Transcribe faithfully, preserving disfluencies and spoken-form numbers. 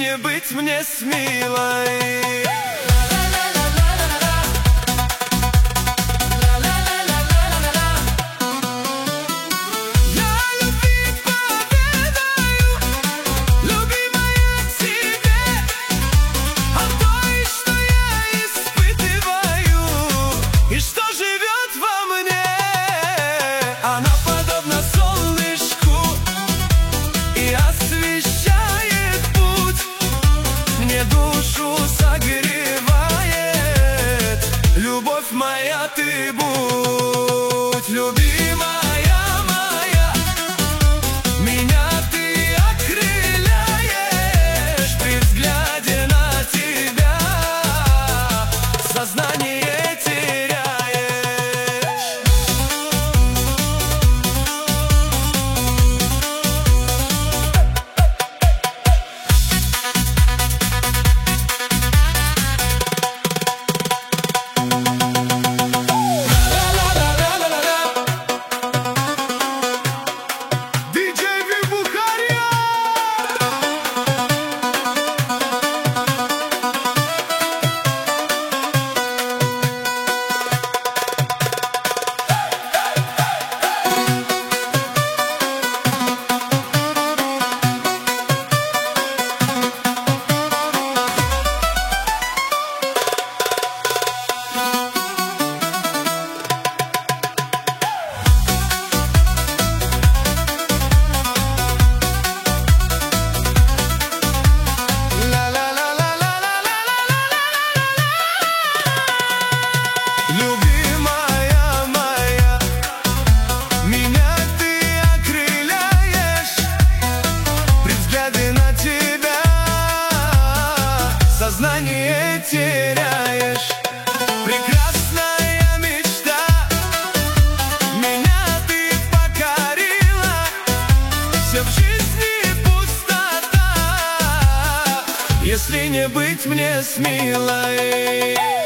не быть мне с милой. Она подобна солнышку и освещает путь, мне душу согревает. Любовь моя, ты будь, любимая моя, меня ты окрыляешь. При взгляде на тебя сознание теряешь. Любимая моя, меня ты окрыляешь. При взгляде на тебя сознание теряешь. Прекрасная мечта, меня ты покорила. Все в жизни пустота, если не быть мне с милой.